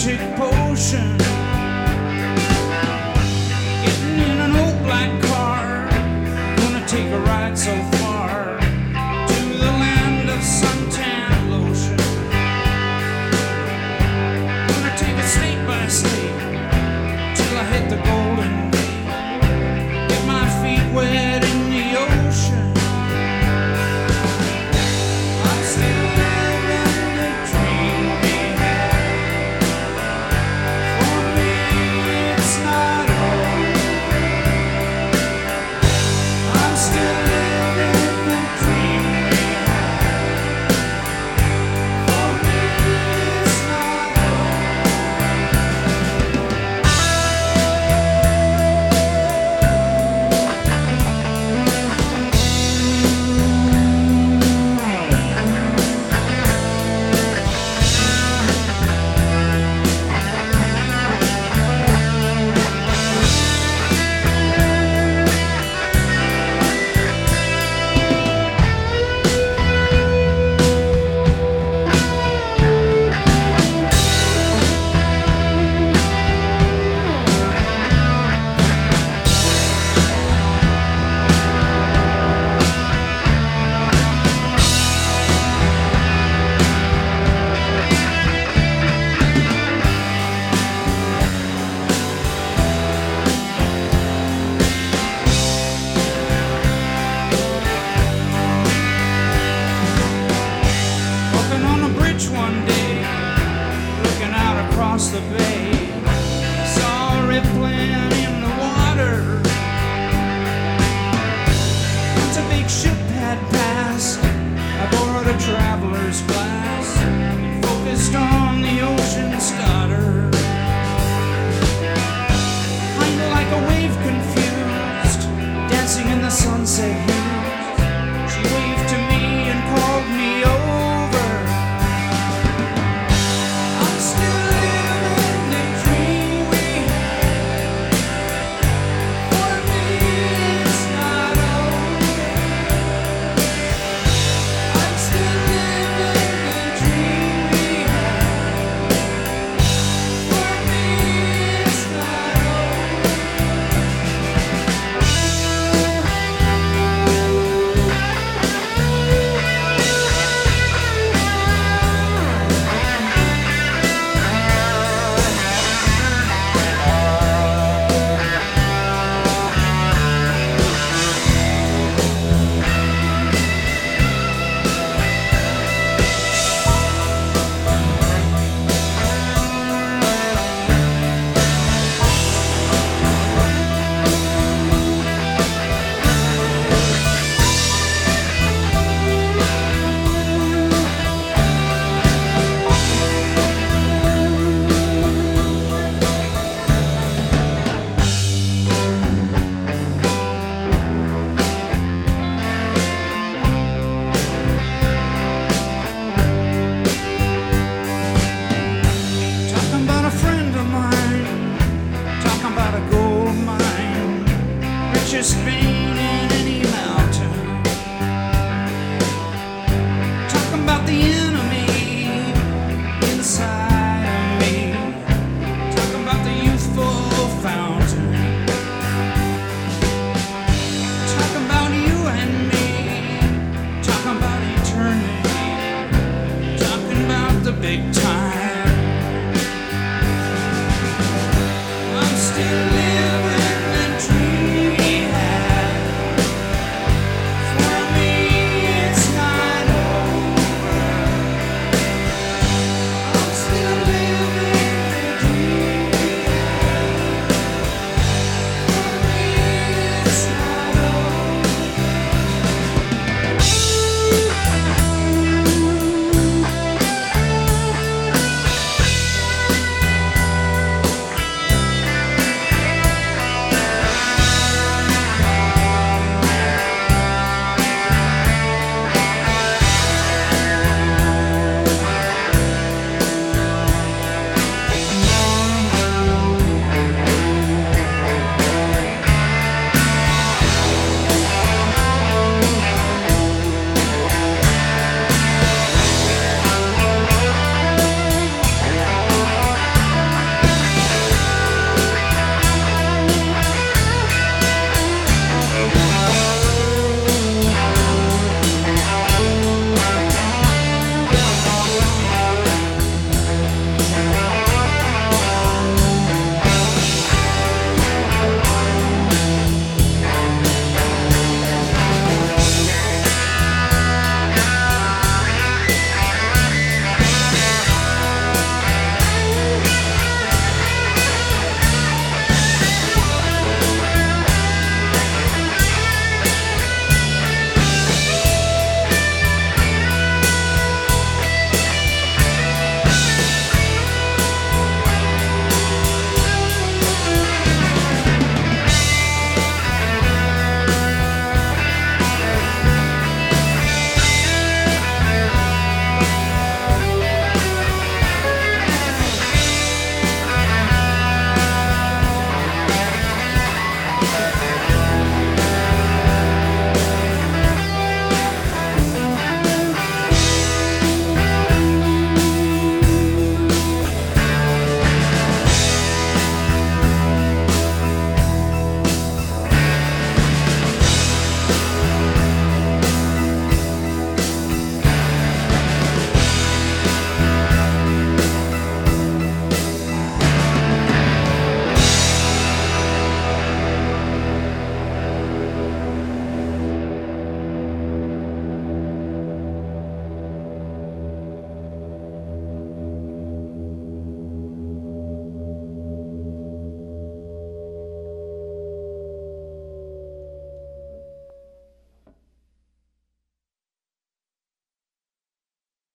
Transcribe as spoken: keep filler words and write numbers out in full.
magic potion. Getting in an old black car, gonna take a ride so far to the land of suntan lotion. Gonna take it state by state till I hit the Golden Gate. Get my feet wet in the ocean. I'm still living the dream we had. For me, it's not over. I'm still living the dream we had. For me, it's not one day, looking out across the bay, saw a rippling in the water. Once a big ship had passed, I borrowed a traveler's glass, focused on the ocean starter. Kinda like a wave confused, dancing in the sunset hues. She waved to me and called me over. Just been